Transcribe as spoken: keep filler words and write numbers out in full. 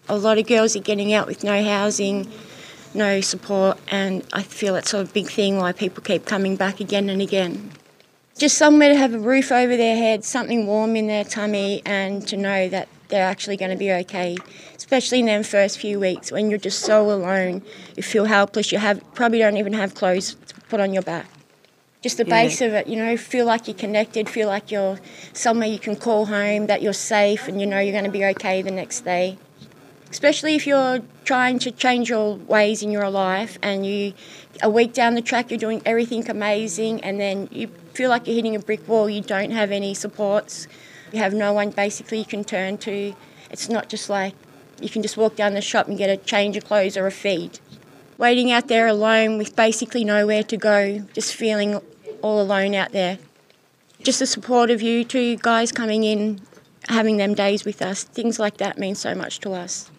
A lot of girls are getting out with no housing, no support, and I feel it's a big thing why people keep coming back again and again. Just somewhere to have a roof over their head, something warm in their tummy, and to know that they're actually going to be okay, especially in them first few weeks when you're just so alone. You feel helpless, you have probably don't even have clothes to put on your back. Just the Yeah. base of it, you know, feel like you're connected, feel like you're somewhere you can call home, that you're safe and you know you're going to be okay the next day. Especially if you're trying to change your ways in your life and you, a week down the track, you're doing everything amazing and then you feel like you're hitting a brick wall, you don't have any supports, you have no one basically you can turn to. It's not just like you can just walk down the shop and get a change of clothes or a feed. Waiting out there alone with basically nowhere to go, just feeling all alone out there. Just the support of you two guys coming in, having them days with us, things like that mean so much to us.